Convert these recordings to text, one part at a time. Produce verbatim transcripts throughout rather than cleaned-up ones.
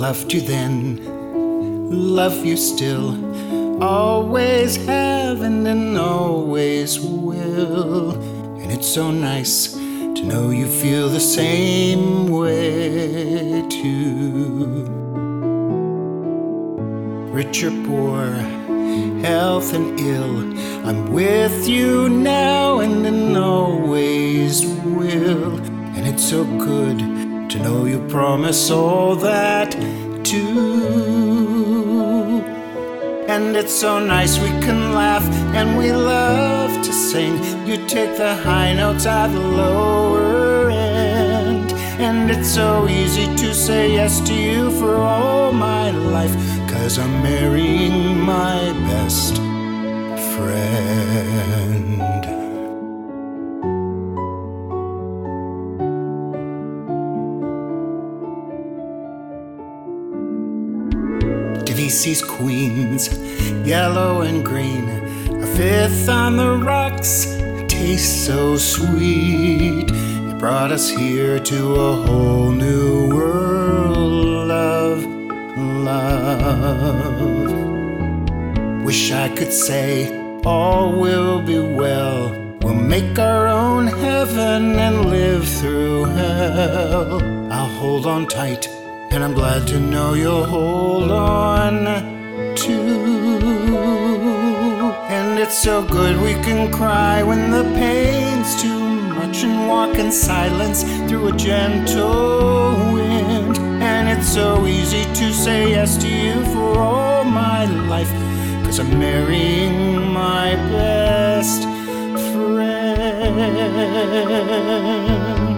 loved you then, love you still, always have and then always will. And it's so nice to know you feel the same way too. Rich or poor, health and ill, I'm with you now and then always will. And it's so good to know you promise all that too. And it's so nice we can laugh and we love to sing. You take the high notes out the lower end. And it's so easy to say yes to you for all my life, 'cause I'm marrying my best friend. D C's queens, yellow and green, a fifth on the rocks, tastes so sweet. It brought us here to a whole new world of love. Wish I could say all will be well. We'll make our own heaven and live through hell. I'll hold on tight, and I'm glad to know you'll hold on too. And it's so good we can cry when the pain's too much and walk in silence through a gentle wind. And it's so easy to say yes to you for all my life, 'cause I'm marrying my best friend.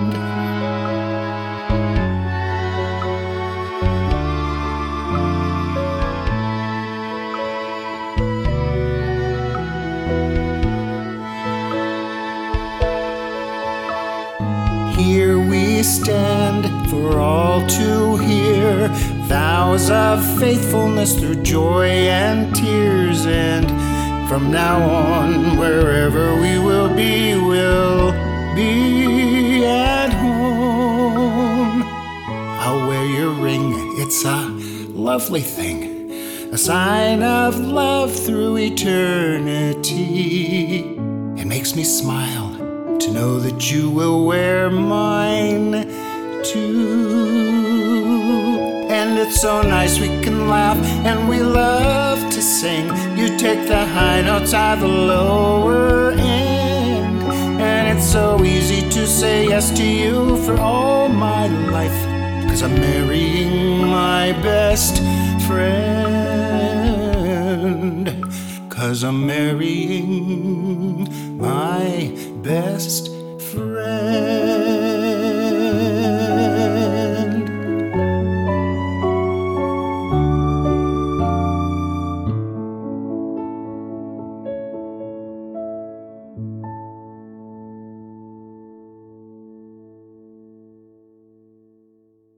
Here we stand for all to hear, vows of faithfulness through joy and tears. And from now on, wherever we will be, we'll be at home. I'll wear your ring, it's a lovely thing, a sign of love through eternity. It makes me smile to know that you will wear mine too. And it's so nice we can laugh and we love to sing. You take the high notes out the lower end. And it's so easy to say yes to you for all my life, 'cause I'm marrying my best friend. 'Cause I'm marrying my best